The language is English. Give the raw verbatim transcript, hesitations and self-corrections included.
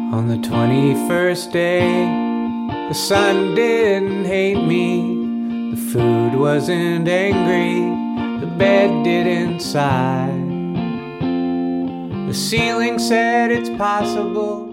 On the twenty-first day, the sun didn't hate me, the food wasn't angry, the bed didn't sigh. The ceiling said it's possible